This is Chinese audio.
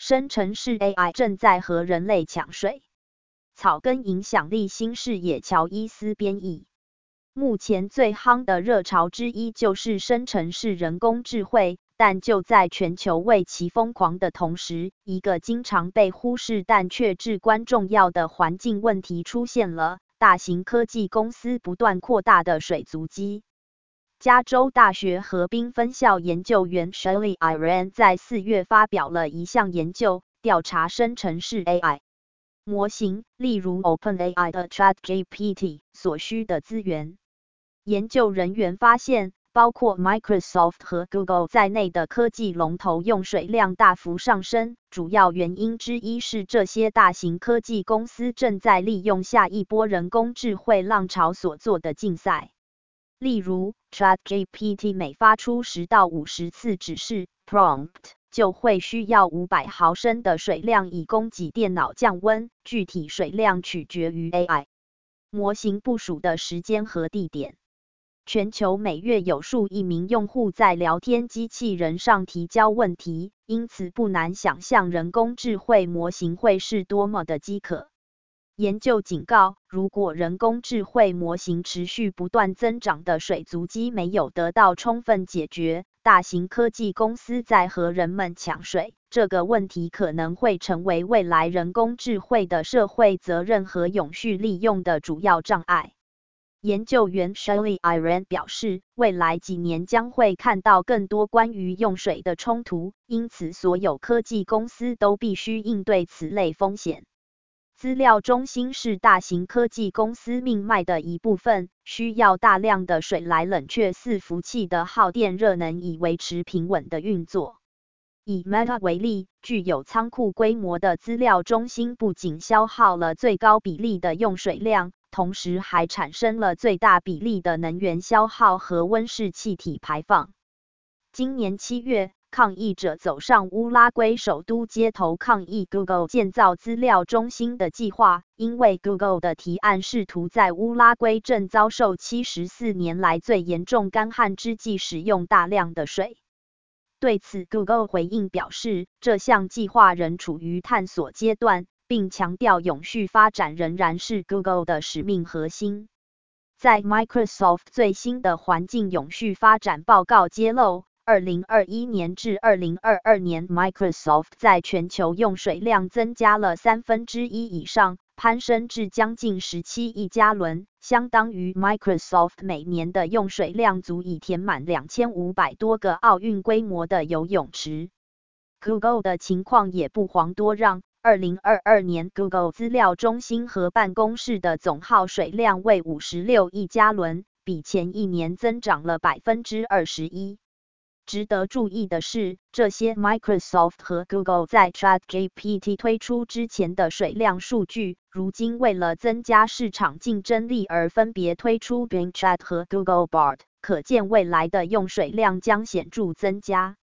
生成式 AI 正在和人类抢水。草根影响力新视野乔伊斯编译。目前最夯的热潮之一就是生成式人工智慧，但就在全球为其疯狂的同时，一个经常被忽视但却至关重要的环境问题出现了：大型科技公司不断扩大的水足迹。加州大学河滨分校研究员 Shelley Iran 在4月发表了一项研究，调查生成式 AI 模型，例如 OpenAI 的 ChatGPT 所需的资源。研究人员发现，包括 Microsoft 和 Google 在内的科技龙头用水量大幅上升，主要原因之一是这些大型科技公司正在利用下一波人工智慧浪潮所做的竞赛。例如 ChatGPT 每发出10到50次指示 prompt， 就会需要500毫升的水量以供给电脑降温，具体水量取决于 AI 模型部署的时间和地点。全球每月有数亿名用户在聊天机器人上提交问题，因此不难想象人工智慧模型会是多么的饥渴。研究警告，如果人工智慧模型持续不断增长的水足迹没有得到充分解决，大型科技公司在和人们抢水，这个问题可能会成为未来人工智慧的社会责任和永续利用的主要障碍。研究员 Shelley Iran 表示，未来几年将会看到更多关于用水的冲突，因此所有科技公司都必须应对此类风险。资料中心是大型科技公司命脉的一部分，需要大量的水来冷却伺服器的耗电热能以维持平稳的运作。以 Meta 为例，具有仓库规模的资料中心不仅消耗了最高比例的用水量，同时还产生了最大比例的能源消耗和温室气体排放。今年7月，抗议者走上乌拉圭首都街头抗议 Google 建造资料中心的计划，因为 Google 的提案试图在乌拉圭正遭受74年来最严重干旱之际使用大量的水。对此 Google 回应表示，这项计划仍处于探索阶段，并强调永续发展仍然是 Google 的使命核心。在 Microsoft 最新的环境永续发展报告揭露，2021年至2022年 Microsoft 在全球用水量增加了1/3以上，攀升至将近17亿加仑，相当于 Microsoft 每年的用水量足以填满2500多个奥运规模的游泳池。Google 的情况也不遑多让，2022年 Google 资料中心和办公室的总耗水量为56亿加仑，比前一年增长了21%。值得注意的是，这些 Microsoft 和 Google 在 ChatGPT 推出之前的水量数据，如今为了增加市场竞争力而分别推出 Bing Chat 和 Google Bard， 可见未来的用水量将显著增加。